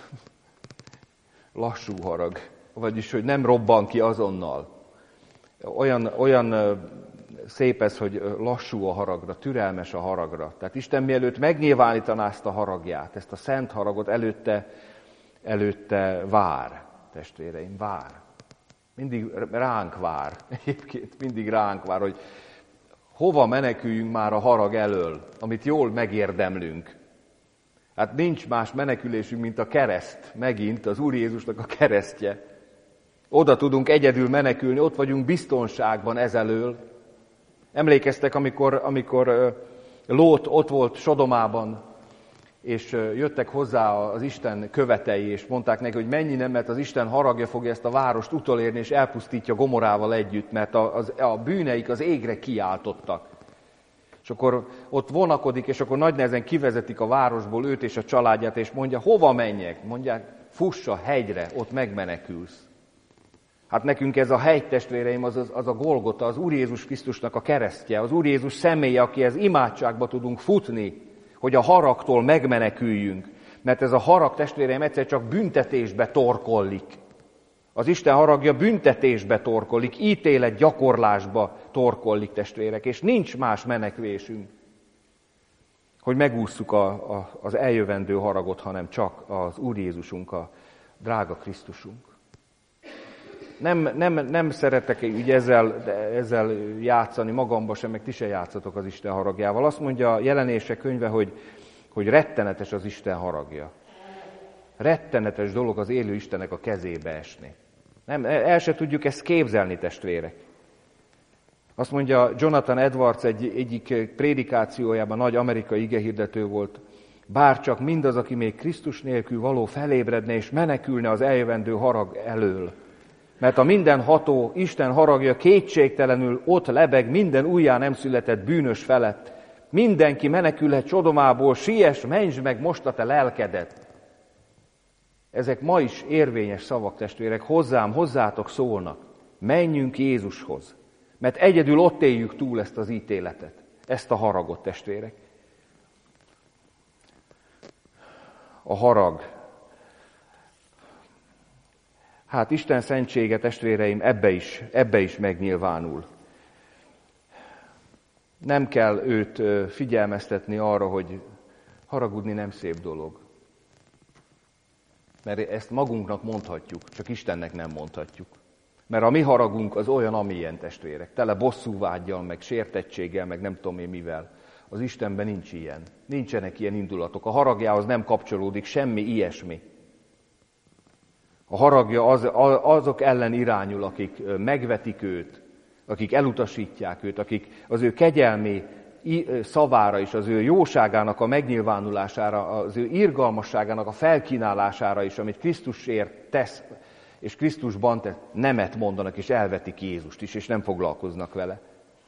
Lassú harag. Vagyis, hogy nem robban ki azonnal. Olyan, olyan szép ez, hogy lassú a haragra, türelmes a haragra. Tehát Isten mielőtt megnyilvánítaná ezt a haragját, ezt a szent haragot, előtte, előtte vár. Testvéreim, vár. Mindig ránk vár. Egyébként mindig ránk vár, hogy hova meneküljünk már a harag elől, amit jól megérdemlünk. Hát nincs más menekülésünk, mint a kereszt. Megint az Úr Jézusnak a keresztje. Oda tudunk egyedül menekülni, ott vagyunk biztonságban ezelől. Emlékeztek, amikor, amikor Lót ott volt Sodomában, és jöttek hozzá az Isten követei, és mondták neki, hogy mennyi nem, mert az Isten haragja fogja ezt a várost utolérni, és elpusztítja Gomorával együtt, mert a, az, a bűneik az égre kiáltottak. És akkor ott vonakodik, és akkor nagy nehezen kivezetik a városból őt és a családját, és mondja, hova menjek? Mondják, fuss a hegyre, ott megmenekülsz. Hát nekünk ez a hegy, testvéreim, az, az, az a Golgota, az Úr Jézus Krisztusnak a keresztje, az Úr Jézus személye, akihez imádságba tudunk futni, hogy a haragtól megmeneküljünk. Mert ez a harag, testvéreim, egyszer csak büntetésbe torkollik. Az Isten haragja büntetésbe torkollik, ítélet gyakorlásba torkollik, testvérek, és nincs más menekvésünk, hogy megússzuk a, a, az eljövendő haragot, hanem csak az Úr Jézusunk, a drága Krisztusunk. Nem, nem, nem szeretek ugye ezzel, ezzel játszani magamba sem, meg ti se játszatok az Isten haragjával. Azt mondja a Jelenések könyve, hogy, hogy rettenetes az Isten haragja. Rettenetes dolog az élő Istennek a kezébe esni. Nem, el se tudjuk ezt képzelni, testvérek. Azt mondja Jonathan Edwards egy, egyik prédikációjában, nagy amerikai igehirdető volt, bárcsak mindaz, aki még Krisztus nélkül való felébredne és menekülne az eljövendő harag elől, Mert a mindenható Isten haragja kétségtelenül ott lebeg minden újjá nem született bűnös felett. Mindenki menekülhet Sodomából, siess, menj meg most a te lelkedet. Ezek ma is érvényes szavak, testvérek, hozzám, hozzátok szólnak. Menjünk Jézushoz, mert egyedül ott éljük túl ezt az ítéletet, ezt a haragot, testvérek. A harag. Hát Isten szentsége, testvéreim, ebbe is, ebbe is megnyilvánul. Nem kell őt figyelmeztetni arra, hogy haragudni nem szép dolog. Mert ezt magunknak mondhatjuk, csak Istennek nem mondhatjuk. Mert a mi haragunk az olyan, amilyen, testvérek. Tele bosszúvággyal, meg sértettséggel, meg nem tudom én mivel. Az Istenben nincs ilyen. Nincsenek ilyen indulatok. A haragjához nem kapcsolódik semmi ilyesmi. A haragja az, azok ellen irányul, akik megvetik őt, akik elutasítják őt, akik az ő kegyelmi szavára és az ő jóságának a megnyilvánulására, az ő irgalmasságának a felkínálására is, amit Krisztusért tesz, és Krisztusban tesz, nemet mondanak, és elvetik Jézust is, és nem foglalkoznak vele.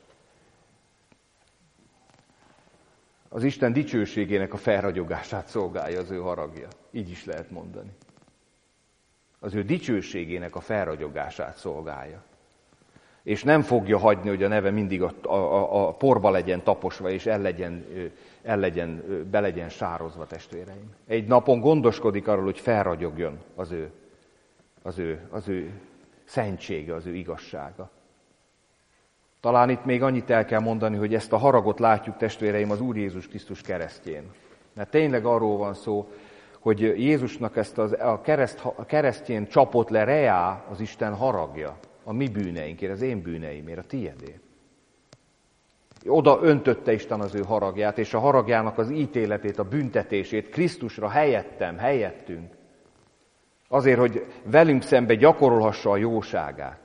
Az Isten dicsőségének a felragyogását szolgálja az ő haragja. Így is lehet mondani. Az ő dicsőségének a felragyogását szolgálja. És nem fogja hagyni, hogy a neve mindig a, a, a porba legyen taposva, és el legyen, el legyen, be legyen sározva, testvéreim. Egy napon gondoskodik arról, hogy felragyogjon az ő, az ő, az ő szentsége, az ő igazsága. Talán itt még annyit el kell mondani, hogy ezt a haragot látjuk, testvéreim, az Úr Jézus Krisztus keresztjén. Mert tényleg arról van szó, hogy Jézusnak ezt az, a, kereszt, a keresztjén csapott le reá az Isten haragja. A mi bűneinkért, az én bűneimért, a tiédért. Oda öntötte Isten az ő haragját, és a haragjának az ítéletét, a büntetését Krisztusra helyettem, helyettünk. Azért, hogy velünk szembe gyakorolhassa a jóságát.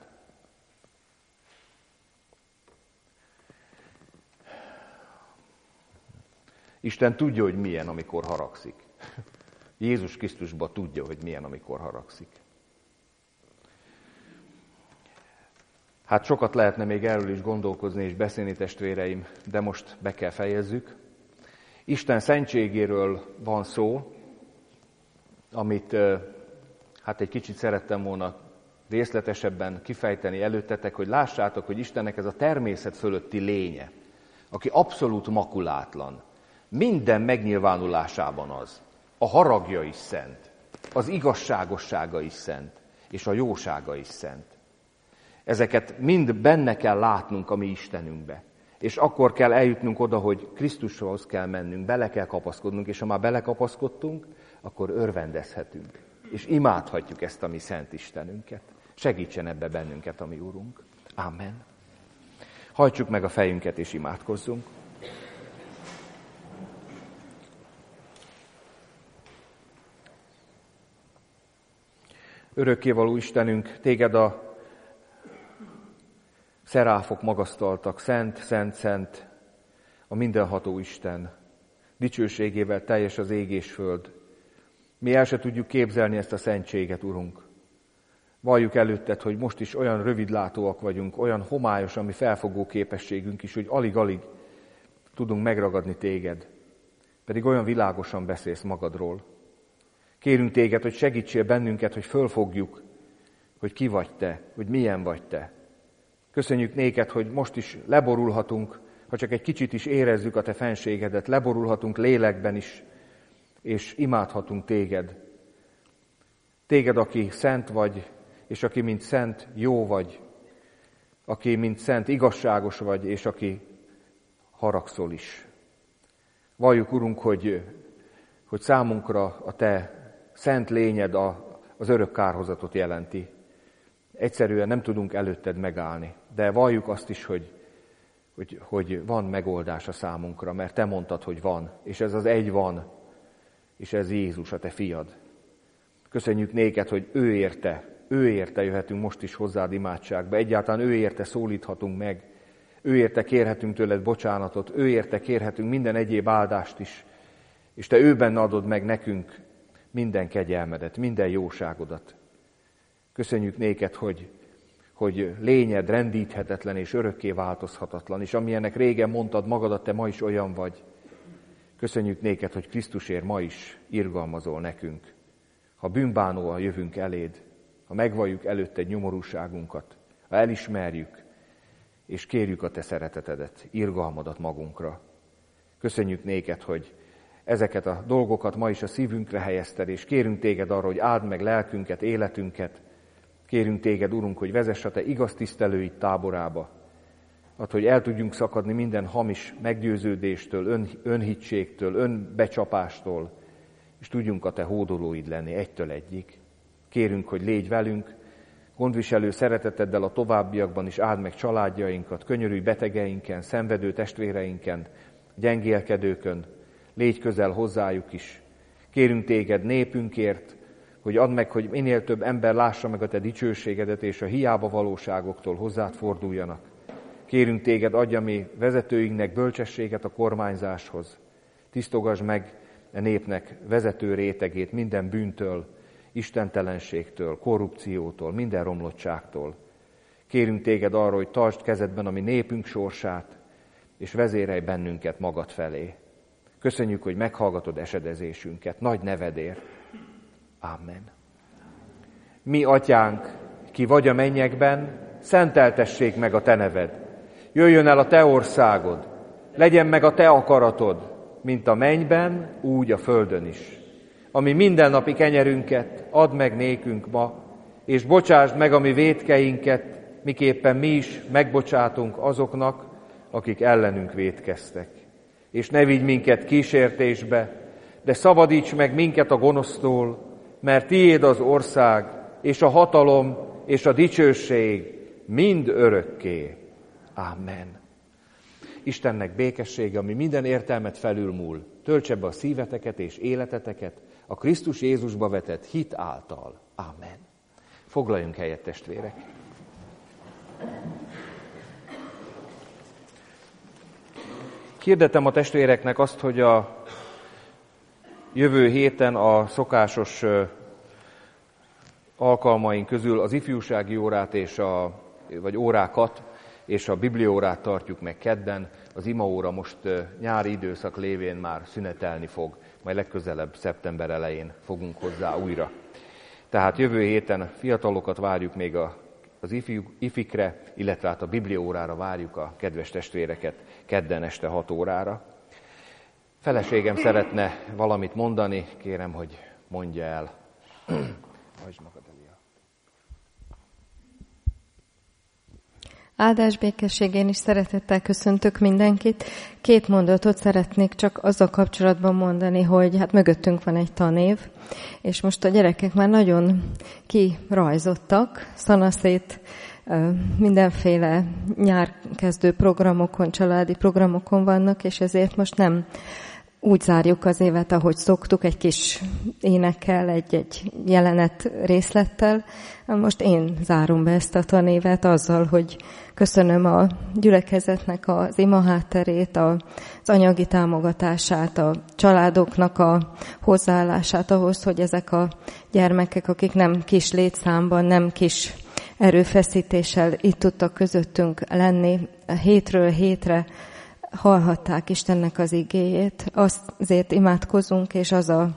Isten tudja, hogy milyen, amikor haragszik. Jézus Krisztusban tudja, hogy milyen, amikor haragszik. Hát sokat lehetne még erről is gondolkozni és beszélni, testvéreim, de most be kell fejezzük. Isten szentségéről van szó, amit hát egy kicsit szerettem volna részletesebben kifejteni előttetek, hogy lássátok, hogy Istennek ez a természet fölötti lénye, aki abszolút makulátlan, minden megnyilvánulásában az. A haragja is szent, az igazságossága is szent, és a jósága is szent. Ezeket mind benne kell látnunk a mi Istenünkbe. És akkor kell eljutnunk oda, hogy Krisztushoz kell mennünk, bele kell kapaszkodnunk, és ha már belekapaszkodtunk, akkor örvendezhetünk. És imádhatjuk ezt a mi szent Istenünket. Segítsen ebbe bennünket a mi Urunk. Amen. Hajtsuk meg a fejünket és imádkozzunk. Örökkévaló Istenünk, téged a szeráfok magasztaltak, szent, szent, szent, a mindenható Isten, dicsőségével teljes az ég és föld. Mi el se tudjuk képzelni ezt a szentséget, Urunk. Valljuk előtted, hogy most is olyan rövidlátóak vagyunk, olyan homályos a mi felfogó képességünk is, hogy alig-alig tudunk megragadni téged. Pedig olyan világosan beszélsz magadról. Kérünk téged, hogy segítsél bennünket, hogy fölfogjuk, hogy ki vagy te, hogy milyen vagy te. Köszönjük néked, hogy most is leborulhatunk, ha csak egy kicsit is érezzük a te fenségedet, leborulhatunk lélekben is, és imádhatunk téged. Téged, aki szent vagy, és aki mint szent jó vagy, aki mint szent igazságos vagy, és aki haragszol is. Valljuk, Urunk, hogy, hogy számunkra a te szent lényed a, az örök kárhozatot jelenti. Egyszerűen nem tudunk előtted megállni, de valljuk azt is, hogy, hogy, hogy van megoldás a számunkra, mert te mondtad, hogy van, és ez az egy van, és ez Jézus, a te fiad. Köszönjük néked, hogy ő érte, ő érte jöhetünk most is hozzád imádságba, egyáltalán ő érte szólíthatunk meg, ő érte kérhetünk tőled bocsánatot, ő érte kérhetünk minden egyéb áldást is, és te őben adod meg nekünk minden kegyelmedet, minden jóságodat. Köszönjük néked, hogy, hogy lényed rendíthetetlen és örökké változhatatlan, és amilyenek régen mondtad magadat, te ma is olyan vagy. Köszönjük néked, hogy Krisztusért ma is irgalmazol nekünk. Ha bűnbánóan jövünk eléd, ha megvalljuk előtte nyomorúságunkat, ha elismerjük, és kérjük a te szeretetedet, irgalmadat magunkra. Köszönjük néked, hogy ezeket a dolgokat ma is a szívünkre helyezted, és kérünk téged arra, hogy áld meg lelkünket, életünket. Kérünk téged, Urunk, hogy vezess a te igaz tisztelőid táborába. Add, hogy el tudjunk szakadni minden hamis meggyőződéstől, ön, önhitségtől, önbecsapástól, és tudjunk a te hódolóid lenni egytől egyig. Kérünk, hogy légy velünk, gondviselő szereteteddel a továbbiakban is áld meg családjainkat, könyörülj betegeinken, szenvedő testvéreinken, gyengélkedőkön, légy közel hozzájuk is. Kérünk téged népünkért, hogy add meg, hogy minél több ember lássa meg a te dicsőségedet, és a hiába valóságoktól hozzád forduljanak. Kérünk téged, adja mi vezetőinknek bölcsességet a kormányzáshoz. Tisztogasd meg a népnek vezető rétegét minden bűntől, istentelenségtől, korrupciótól, minden romlottságtól. Kérünk téged arra, hogy tartsd kezedben a mi népünk sorsát, és vezérelj bennünket magad felé. Köszönjük, hogy meghallgatod esedezésünket, nagy nevedért. Amen. Mi, atyánk, ki vagy a mennyekben, szenteltessék meg a te neved. Jöjjön el a te országod, legyen meg a te akaratod, mint a mennyben, úgy a földön is. Ami mindennapi kenyerünket add meg nékünk ma, és bocsásd meg a mi vétkeinket, miképpen mi is megbocsátunk azoknak, akik ellenünk vétkeztek. És ne vigy minket kísértésbe, de szabadíts meg minket a gonosztól, mert tiéd az ország, és a hatalom, és a dicsőség mind örökké. Amen. Istennek békessége, ami minden értelmet felülmúl, töltse be a szíveteket és életeteket a Krisztus Jézusba vetett hit által. Amen. Foglaljunk helyet, testvérek! Hirdetem a testvéreknek azt, hogy a jövő héten a szokásos alkalmaink közül az ifjúsági órát és a, vagy órákat és a bibliaórát tartjuk meg kedden. Az imaóra most nyári időszak lévén már szünetelni fog, majd legközelebb szeptember elején fogunk hozzá újra. Tehát jövő héten fiatalokat várjuk még a, az ifi, ifikre, illetve hát a bibliaórára várjuk a kedves testvéreket kedden este hat órára. Feleségem szeretne valamit mondani, kérem, hogy mondja el. Hajtsd magad, Elia. Áldás békesség, én is szeretettel köszöntök mindenkit. Két mondatot szeretnék csak azzal kapcsolatban mondani, hogy hát mögöttünk van egy tanév, és most a gyerekek már nagyon kirajzottak, szanaszét mindenféle nyárkezdő programokon, családi programokon vannak, és ezért most nem úgy zárjuk az évet, ahogy szoktuk, egy kis énekkel, egy-egy jelenet részlettel. Most én zárom be ezt a tanévet azzal, hogy köszönöm a gyülekezetnek az ima hátterét, az anyagi támogatását, a családoknak a hozzáállását ahhoz, hogy ezek a gyermekek, akik nem kis létszámban, nem kis erőfeszítéssel itt tudtak közöttünk lenni, hétről hétre hallhatták Istennek az igéjét. Azért imádkozunk, és az a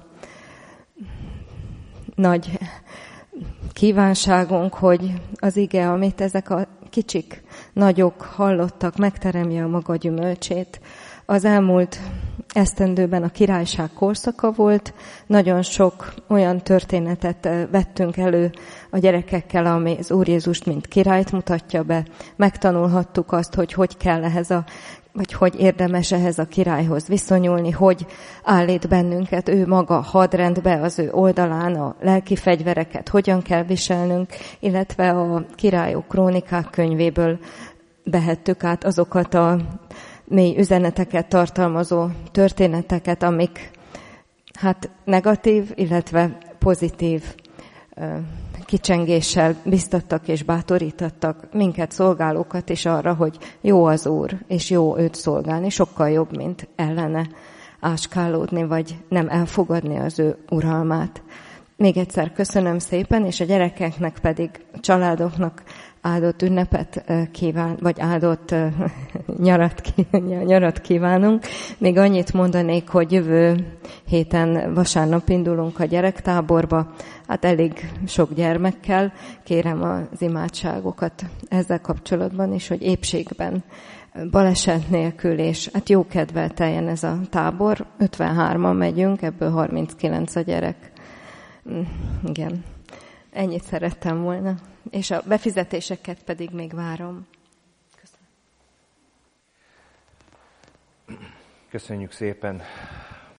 nagy kívánságunk, hogy az ige, amit ezek a kicsik, nagyok hallottak, megteremje a maga gyümölcsét. Az elmúlt esztendőben a királyság korszaka volt, nagyon sok olyan történetet vettünk elő a gyerekekkel, ami az Úr Jézust mint királyt mutatja be. Megtanulhattuk azt, hogy hogy kell ehhez a vagy hogy érdemes ehhez a királyhoz viszonyulni, hogy állít bennünket ő maga hadrendbe az ő oldalán, a lelki fegyvereket hogyan kell viselnünk, illetve a királyok krónikák könyvéből vehettük át azokat a mély üzeneteket tartalmazó történeteket, amik hát negatív, illetve pozitív kicsengéssel biztattak és bátorítottak minket, szolgálókat is arra, hogy jó az Úr, és jó őt szolgálni, sokkal jobb, mint ellene áskálódni, vagy nem elfogadni az ő uralmát. Még egyszer köszönöm szépen, és a gyerekeknek pedig, a családoknak áldott ünnepet kíván, vagy áldott nyarat, nyarat kívánunk. Még annyit mondanék, hogy jövő héten vasárnap indulunk a gyerektáborba, hát elég sok gyermekkel. Kérem az imádságokat ezzel kapcsolatban is, hogy épségben, baleset nélkül, és hát jó kedvel teljen ez a tábor. ötvenhárman megyünk, ebből harminckilenc a gyerek. Igen, ennyit szerettem volna. És a befizetéseket pedig még várom. Köszönöm. Köszönjük szépen